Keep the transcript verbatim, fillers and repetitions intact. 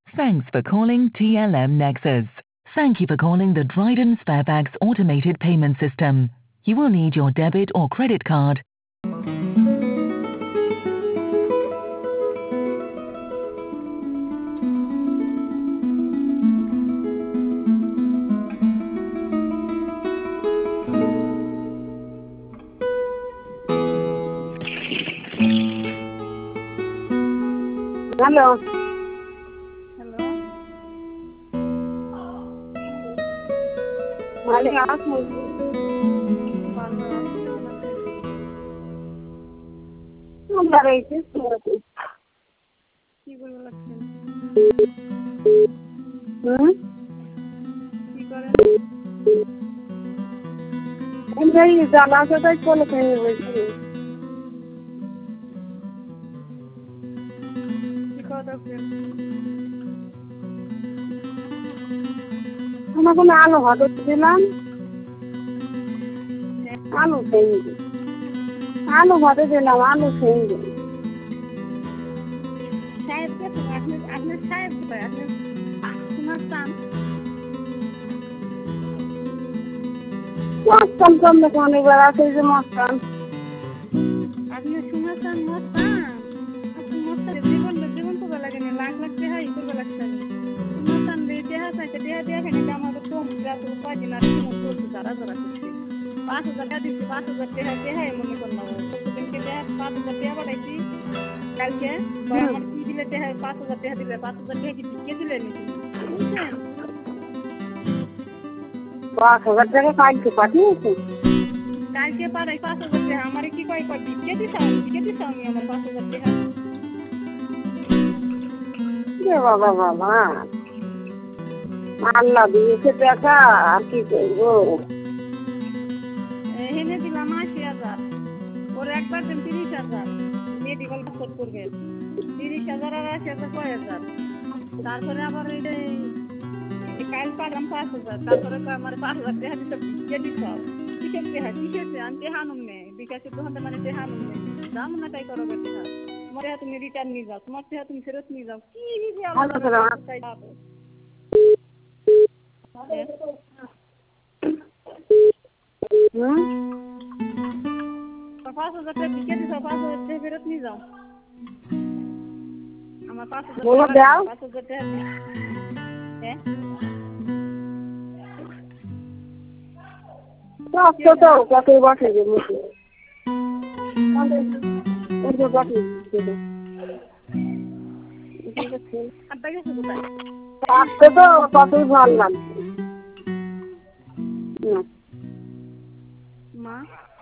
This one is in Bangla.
Thanks for calling T L M Nexus. Thank you for calling the Dryden Sparebags automated payment system. You will need your debit or credit card. Hello. Hello. Mali ask me. ভালো আছি, কেমন আছেন? আমরা রয়েছি সুরতে। কি করবে লাগছেন? হুম? কি করেন? এই জানা কোথায় চলে গেছে বলছি। কি কথা বলেন? আমাকে না আলু ভাত দিলাম। আলু খেয়ে আলু ভাত দিলাম আলু খেয়ে সাহেব কে তো আপনি আপনি সাহেব কোথায়? আপনি শুনছেন? মস্তান কমে কোন এবার আছে যে মস্তান আপনি শুনছেন মস্তান? আপনি মস্তান জীবন জীবন করবে লাগে না লাখ লাখ টাকা ই করবে লাগছে মস্তান দিয়ে টাকা চাইতে টাকা দিয়ে এখানে আমাদের কম যত কয়দিন আর কি মতো যারা যারা করছে পাঁচ হাজার টাকা দিচ্ছি পাঁচ হাজার টাকা টাকা মনে করলাম প্রতিদিনকে টাকা পাঁচ হাজার টাকা পাঠাইছি কালকে আমার কি দিলে টাকা পাঁচ হাজার টাকা দিলে পাঁচ হাজার টাকা কি কে দিলে নাকি বুঝছেন? পাঁচ হাজার টাকা কালকে পাঠিয়েছে কালকে পাঠাই পাঁচ হাজার টাকা আমার কি কয় কয় বিকে দিছ বিকে দিছ আমি আমার পাঁচ হাজার টাকা রে বাবা বাবা আল্লাহ দিয়েছে টাকা আর কি করবো এনে দিলাম আশি হাজার ওর একবার দেন তিরিশ হাজার মেডিকেল খরচ করবেন তিরিশ হাজার আর আশি হাজার কয় হাজার তারপরে আবার ওই কাল পালাম পাঁচ হাজার তারপরে আমার পাঁচ হাজার টাকা দিতে বিকে দিছ কিসের টাকা কিসের আমি টেহানুম নেই বিকাশের দোকান মানে টেহানুম নেই দাম না তাই করো টাকা তোমার টাকা তুমি রিটার্ন নিয়ে যাও তোমার টাকা তুমি ফেরত নিয়ে যাও কি যে আল্লাহ চাই যাবে হুম পাঁচ হাজার টাকা বিকে দিছ পাঁচ হাজার টাকা ফেরত নিয়ে যাও আমার পাঁচ হাজার টাকা পাঁচ হাজার টাকা হ্যাঁ তো তো কত বসে যে মুখে ওই বসে আব্বা গেছে কোথায় আজকে তো কতই ভালো লাগছে মা